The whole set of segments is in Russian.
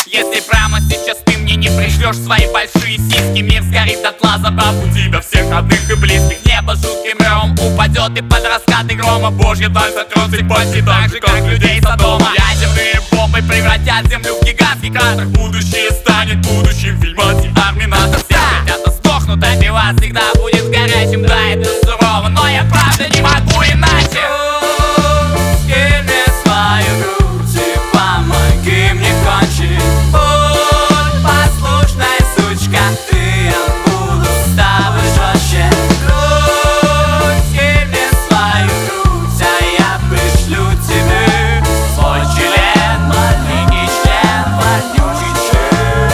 Если прямо сейчас ты мне не пришлешь свои большие сиськи, мир сгорит дотла, забрав у тебя всех родных и близких. Небо жутким ревом упадет и под раскаты грома Божья даль сотрется почти так же, как людей Содома. Ядерные бомбы превратят землю в гигантский кратер. Будущее станет будущим, фильма Терминатор. Все хотят сдохнут, а пила всегда будет горячим. Да, это сурово, но я правда не могу иначе. Скинь мне свою грудь и помоги мне кончить. Будь послушная сучка, и я буду с тобой жестче. Грудь, скинь мне свою грудь, а я пришлю тебе свой член, маленький член, вонючий член.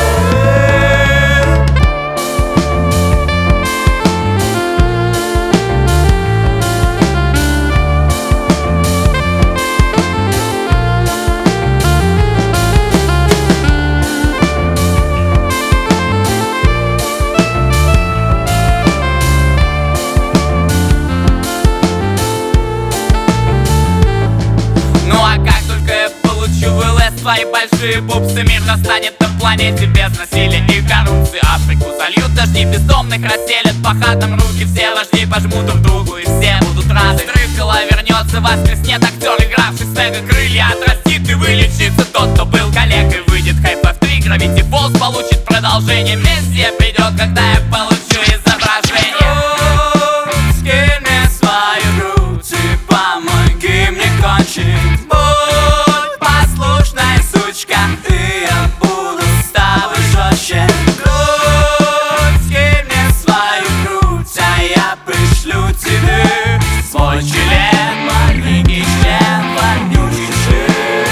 Ну а как только я получу в ЛС свои большие бубсы, мир достанет на планете без насилия и коррупции. Африку зальют дожди, бездомных расселят по хатам, руки все вожди пожмут друг другу и все будут рады. Стрыкало вернется, воскреснет актер, игравший Снега, крылья отрастит и вылечится тот, кто был коллегой. Выйдет Half-Life 3, Gravity Falls получит продолжение. Мессия придет, когда я получу изображение. Скинь мне свою грудь и помоги мне кончить. Будь послушная сучка, и я буду с тобой жестче. Грудь, скинь мне свою грудь, а я пришлю тебе свой член, маленький член, вонючий член.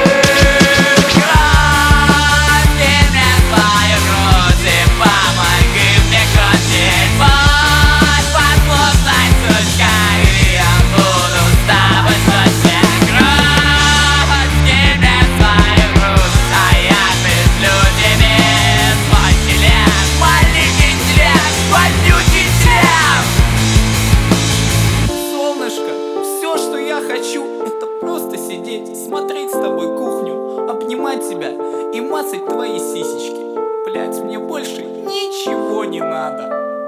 Грудь, скинь мне свою грудь и помоги мне кончить. Будь послушной сучка, и я буду с тобой жестче. Грудь, скинь мне свою грудь, а я пришлю тебе свой член, маленький член, вонючий член. Солнышко, все, что я хочу, это просто сидеть, смотреть с тобой кухню, обнимать тебя и мацать твои сисечки. Блять, мне больше ничего не надо.